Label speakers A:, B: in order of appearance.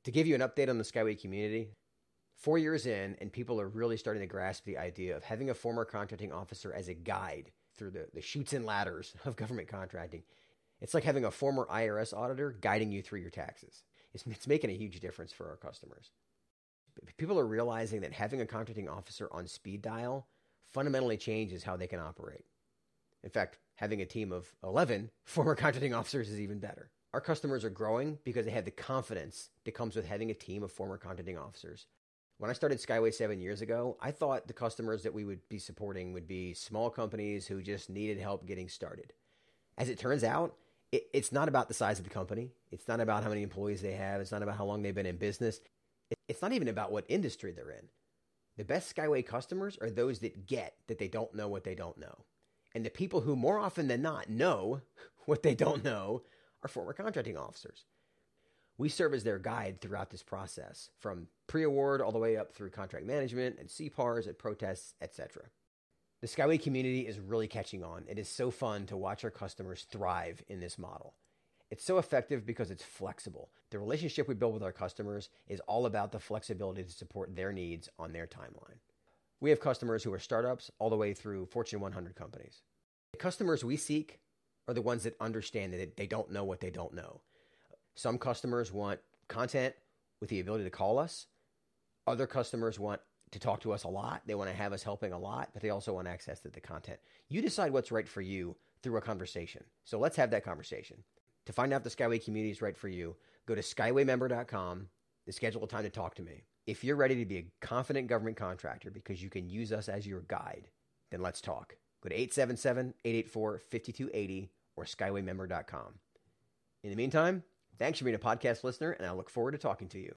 A: To give you an update on the Skyway community, 4 years in, and people are really starting to grasp the idea of having a former contracting officer as a guide through the chutes and ladders of government contracting. It's like having a former IRS auditor guiding you through your taxes. It's making a huge difference for our customers. People are realizing that having a contracting officer on speed dial fundamentally changes how they can operate. In fact, having a team of 11 former contracting officers is even better. Our customers are growing because they have the confidence that comes with having a team of former contracting officers. When I started Skyway 7 years ago, I thought the customers that we would be supporting would be small companies who just needed help getting started. As it turns out, it's not about the size of the company. It's not about how many employees they have. It's not about how long they've been in business. It's not even about what industry they're in. The best Skyway customers are those that get that they don't know what they don't know. And the people who more often than not know what they don't know are former contracting officers. We serve as their guide throughout this process, from pre-award all the way up through contract management and CPARs and protests, etc. The Skyway community is really catching on. It is so fun to watch our customers thrive in this model. It's so effective because it's flexible. The relationship we build with our customers is all about the flexibility to support their needs on their timeline. We have customers who are startups all the way through Fortune 100 companies. The customers we seek are the ones that understand that they don't know what they don't know. Some customers want content with the ability to call us. Other customers want to talk to us a lot. They want to have us helping a lot, but they also want access to the content. You decide what's right for you through a conversation. So let's have that conversation. To find out if the Skyway community is right for you, go to skywaymember.com and schedule a time to talk to me. If you're ready to be a confident government contractor because you can use us as your guide, then let's talk. Go to 877-884-5280 or skywaymember.com. In the meantime, thanks for being a podcast listener, and I look forward to talking to you.